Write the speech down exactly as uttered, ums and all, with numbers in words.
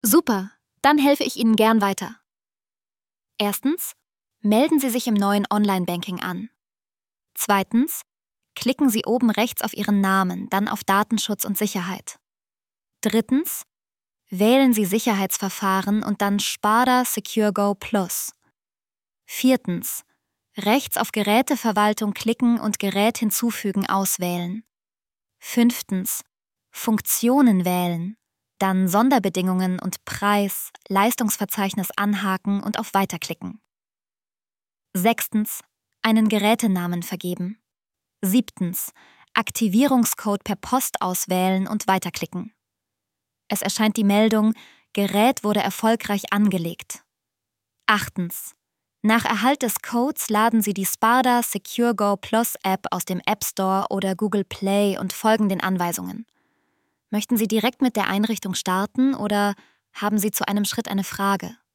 Super, dann helfe ich Ihnen gern weiter. Erstens, melden Sie sich im neuen Online-Banking an. Zweitens, klicken Sie oben rechts auf Ihren Namen, dann auf Datenschutz und Sicherheit. Drittens, wählen Sie Sicherheitsverfahren und dann Sparda SecureGo Plus. Viertens, rechts auf Geräteverwaltung klicken und Gerät hinzufügen auswählen. Fünftens, Funktionen wählen, dann Sonderbedingungen und Preis, Leistungsverzeichnis anhaken und auf Weiter klicken. Sechstens, einen Gerätenamen vergeben. Siebtens, Aktivierungscode per Post auswählen und weiterklicken. Es erscheint die Meldung, Gerät wurde erfolgreich angelegt. Achtens, nach Erhalt des Codes laden Sie die Sparda SecureGo Plus App aus dem App Store oder Google Play und folgen den Anweisungen. Möchten Sie direkt mit der Einrichtung starten oder haben Sie zu einem Schritt eine Frage?